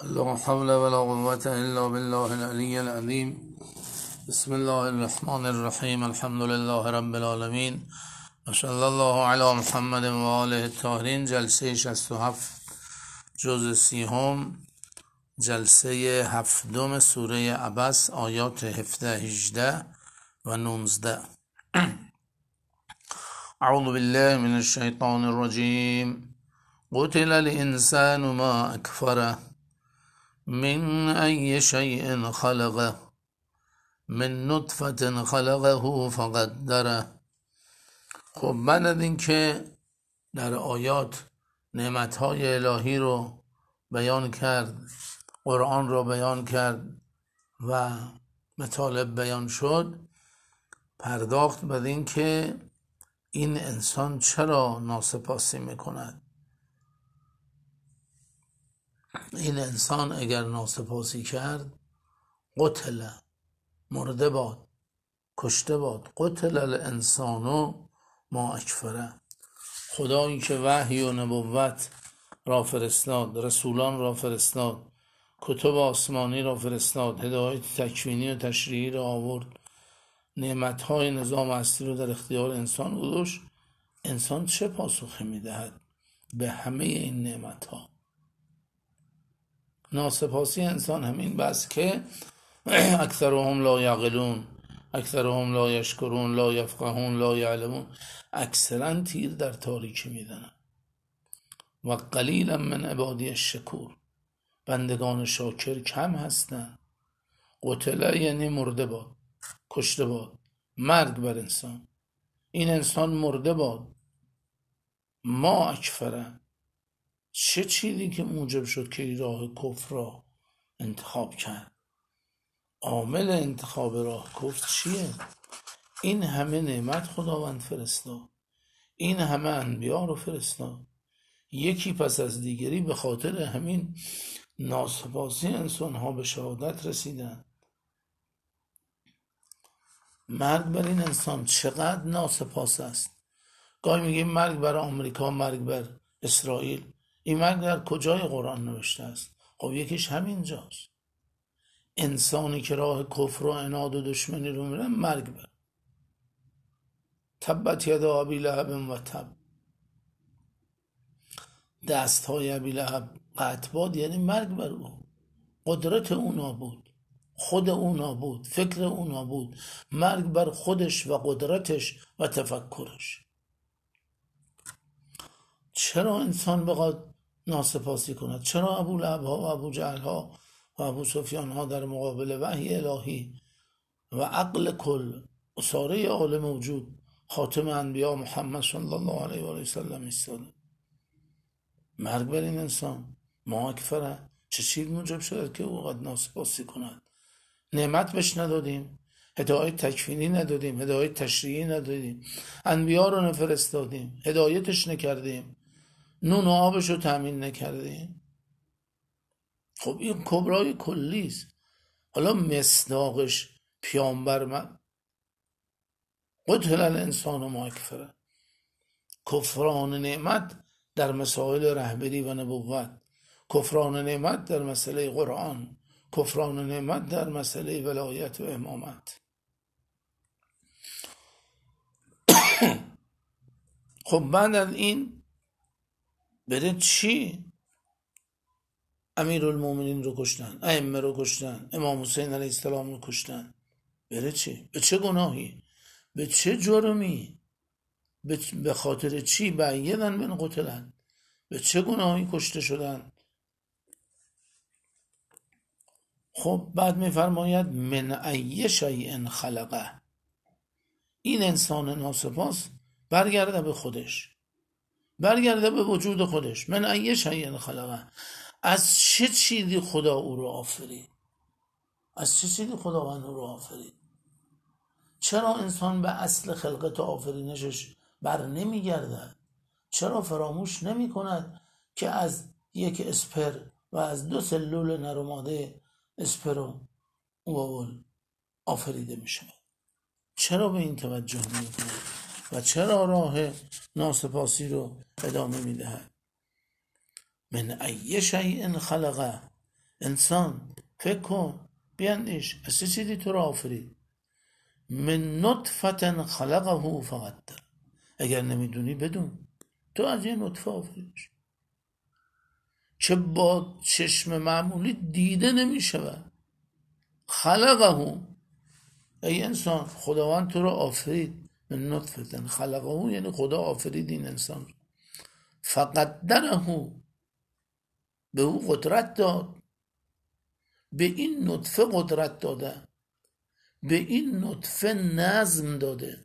لا حول ولا قوة إلا بالله العلي العظيم. بسم الله الرحمن الرحيم. الحمد لله رب العالمين و صلی الله علی محمد و آله الطاهرین. جلسه 67 جزء 30، جلسه 7 سوره عبس، آیات 17 18 و 19. اعوذ بالله من الشیطان الرجیم. قتل الانسان ما اکفره من ای شیء خلقه من نطفة خلقه فقدره. خب بعد از این که در آیات نعمتهای الهی رو بیان کرد، قرآن رو بیان کرد و مطالب بیان شد، پرداخت به این که این انسان چرا ناسپاسی میکند. این انسان اگر ناسپاسی کرد، قتل، مرده باد، کشته باد. قتل الانسان ما اکفره. خدایی که وحی و نبوت را فرستاد، رسولان را فرستاد، کتب آسمانی را فرستاد، هدایت تکوینی و تشریعی را آورد، نعمتهای نظام هستی رو در اختیار انسان گذاشت، انسان چه پاسخی میدهد به همه این نعمتها؟ ناسپاسی انسان همین بس که اکثرهم لا یعقلون، اکثرهم لا یشکرون، لا یفقهون، لا یعلمون. اکثرا تیر در تاریکی میدنن. و قلیلا من عبادی الشکور. بندگان شاکر کم هستن. قتله یعنی مرده باد، کشته باد، مرگ بر انسان. این انسان مرده باد. ما اکفره. چه چیزی که موجب شد که این راه کفر را انتخاب کرد؟ عامل انتخاب راه کفر چیه؟ این همه نعمت خداوند فرستاد، این همه انبیا رو فرستاد، یکی پس از دیگری به خاطر همین ناسپاسی انسان ها به شهادت رسیدن. مرگ بر این انسان چقدر ناسپاس است. گاهی میگیم مرگ بر آمریکا، مرگ بر اسرائیل. این مرگ در کجای قرآن نوشته است؟ خب یکیش همین جاست. انسانی که راه کفر و عناد و دشمنی رو میره، مرگ بر. تبت یدا ابی لهب و تب. دست های ابی لهب قطع باد، یعنی مرگ بر او. قدرت او نابود، خود او نابود، فکر او نابود، مرگ بر خودش و قدرتش و تفکرش. چرا انسان بخواد ناسپاسی کند؟ چرا ابو لهب ها و ابو جهل ها و ابو سفیان ها در مقابل وحی الهی و عقل کل اساره عالم موجود، خاتم انبیا محمد صلی الله علیه و سلم ایستاده؟ مرگ بر این انسان. ما اکفره. چه چیز موجب شد که او قد ناسپاسی کند؟ نعمت بهش ندادیم، هدایت تکوینی ندادیم، هدایت تشریعی ندادیم، انبیا رو نفرستادیم، هدایتش نکردیم، نون و آبش رو تامین نکردیم. خب این کبرای کلیست. حالا مصداقش پیامبر من. قتل الانسان ما اکفره. کفران نعمت در مسائل رهبری و نبوت، کفران نعمت در مسئله قرآن، کفران نعمت در مسئله ولایت و امامت. خب بعد از این بره چی؟ امیرالمومنین رو کشتن، ائمه رو کشتن، امام حسین علیه السلام رو کشتن. بره چی؟ به چه گناهی؟ به چه جرمی؟ به خاطر چی؟ بعیدن من قتلن. به چه گناهی کشته شدن؟ خب بعد میفرماید من ای شیء خلقه. این انسان ناسپاس برگرده به خودش، برگرده به وجود خودش. من ای شیء خلقه. از چه چیزی خدا او رو آفرید؟ از چه چیزی خداوند او رو آفرید؟ چرا انسان به اصل خلقت و آفرینشش بر نمیگردد؟ چرا فراموش نمی کند که از یک اسپر و از 2 سلول نر و ماده اسپر و اوول آفریده می شود؟ چرا به این توجه نمی کند و چرا راه ناسپاسی رو ادامه می دهد؟ من ای شیء خلقه. انسان فکر کن، بیاندیش، از چه چیزی تو را آفرید؟ من نطفه خلقه فقدر. اگر نمیدونی بدون، تو از یه نطفه آفریدش که با چشم معمولی دیده نمیشود. خلقه، ای انسان، خداوند تو را آفرید. من نطفه خلقه یعنی خدا آفرید این انسان. فقدره، به او قدرت داد. به این نطفه قدرت داده، به این نطفه نظم داده،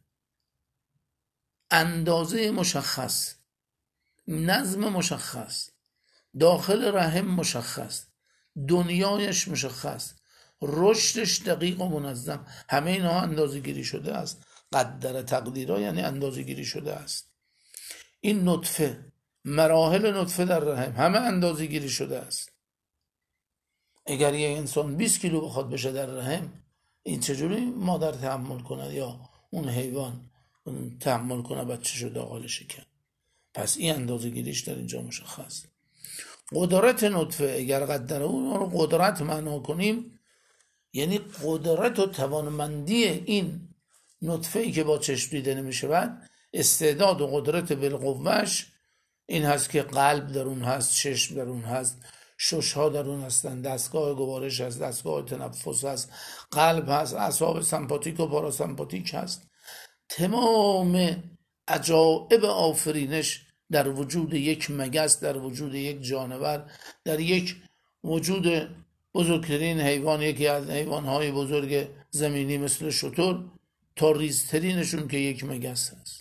اندازه مشخص، نظم مشخص، داخل رحم مشخص، دنیایش مشخص، رشدش دقیق و منظم. همه اینها اندازه گیری شده است. قدر تقدیرها یعنی اندازه گیری شده است. این نطفه، مراحل نطفه در رحم همه اندازه گیری شده است. اگر یه انسان 20 کیلو بخواد بشه در رحم، این چجوری مادر تحمل کنه یا اون حیوان تحمل کنه بچه شده داخل شکم؟ پس این اندازه گیریش در اینجا مشخص. قدرت نطفه، اگر قدر اون رو قدرت معنا کنیم، یعنی قدرت و توانمندی این نطفه ای که با چشم دیده نمیشه، بعد استعداد و قدرت بالقوهش این هست که قلب در اون هست، چشم در اون هست، ششها در اون هستن، دستگاه گوارش هست، دستگاه تنفس هست، قلب هست، اعصاب سمپاتیک و پاراسمپاتیک هست. تمام عجائب آفرینش در وجود یک مگس، در وجود یک جانور، در یک وجود بزرگترین حیوان، یکی از حیوانهای بزرگ زمینی مثل شتر، تا ریزترینشون که یک مگس هست.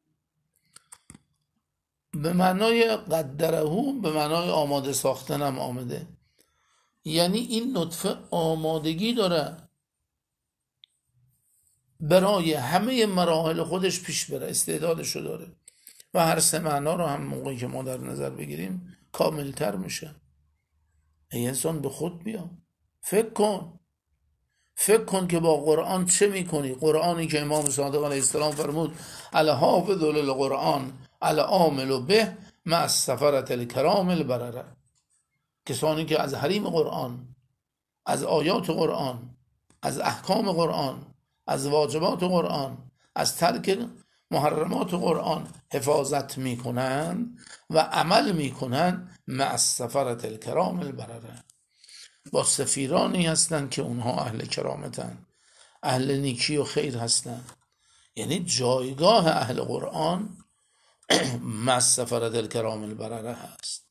به معنای قدرهو، به معنای آماده ساختن هم آمده. یعنی این نطفه آمادگی داره برای همه مراحل خودش پیش بره، استعدادشو داره و هر سه معنا رو هم موقعی که ما در نظر بگیریم کاملتر میشه. ای انسان به خود بیا، فکر کن که با قرآن چه میکنی. قرآنی که امام صادق علیه السلام فرمود الحافظ للقرآن العامل به مع السفرة الکرام البرره. کسانی که از حریم قرآن، از آیات قرآن، از احکام قرآن، از واجبات قرآن، از ترک محرمات قرآن حفاظت میکنن و عمل میکنن، مع السفرة الکرام البرره، با سفیرانی هستن که اونها اهل کرامتن، اهل نیکی و خیر هستن. یعنی جایگاه اهل قرآن مع السفرة الکرام البرره هست.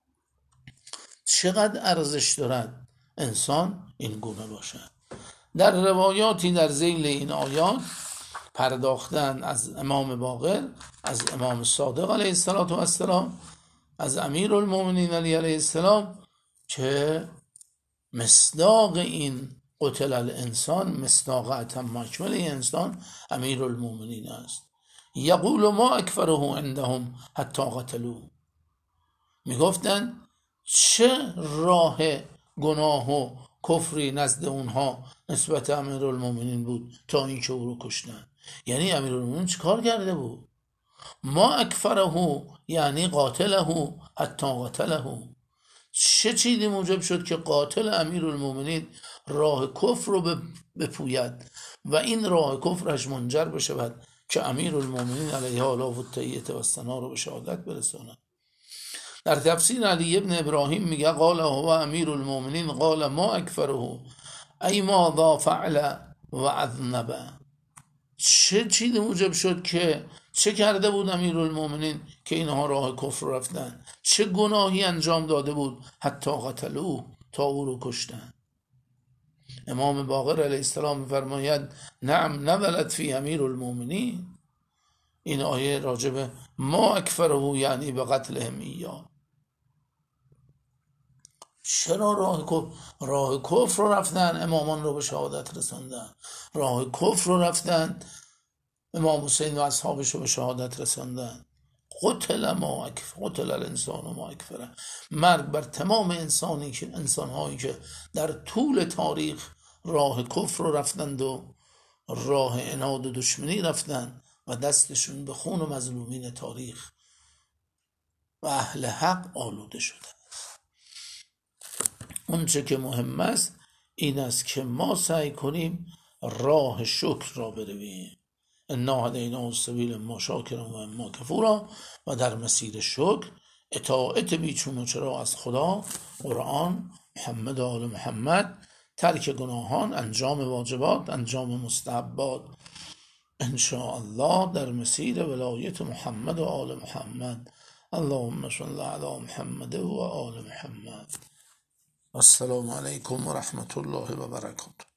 چقدر ارزش دارد انسان این گونه باشد. در روایاتی در ذیل این آیات پرداختن از امام باقر، از امام صادق علیه السلام، از امیرالمومنین علیه السلام، که مصداق این قتل الانسان، مصداق اتم اکمل انسان امیرالمومنین است. یقول ما اکفره عندهم حتی قتلوه. میگفتن چه راه گناه و کفری نزد اونها نسبت امیرالمومنین بود تا اینکه او رو کشتن. یعنی امیرالمومنین چه کار کرده بود؟ ما اکفره یعنی قاتله حتی قتله. چه چیزی موجب شد که قاتل امیرالمومنین راه کفر رو بپوید و این راه کفرش منجر بشود که امیرالمومنین علیه آلاف التحیة و الثنا رو به شهادت برساند. در تفسیر علی ابن ابراهیم میگه قال هو امیرالمومنین قال ما اکفره ای ماذا فعل و اذنب. چه چیزی موجب شد که چه کرده بود امیرالمومنین که اینها راه کفر رفتن؟ چه گناهی انجام داده بود حتی قتلوه، تا او رو کشتن؟ امام باقر علیه السلام میفرماید نعم نزلت فی امیرالمومنین. این آیه راجب ما اکفره یعنی به قتلهم ایاه. چرا راه کفر رو رفتن؟ امامان رو به شهادت رساندن. راه کفر رو رفتن، امام حسین و اصحابش رو به شهادت رساندن. قتل الانسان ما اکفره. مرگ بر تمام انسانهایی که در طول تاریخ راه کفر رو رفتند و راه عناد و دشمنی رفتن و دستشون به خون و مظلومین تاریخ و اهل حق آلوده شده. اونچه که مهم است این است که ما سعی کنیم راه شکر را برویم. انا هدیناه السبیل اما شاکرا و اما کفورا. و در مسیر شکر اطاعت بیچون و چرا از خدا، قرآن، محمد و آل محمد، ترک گناهان، انجام واجبات، انجام مستحبات، انشاءالله در مسیر ولایت محمد و آل محمد. اللهم صل علی محمد و آل محمد. السلام علیکم و رحمت الله و برکاته.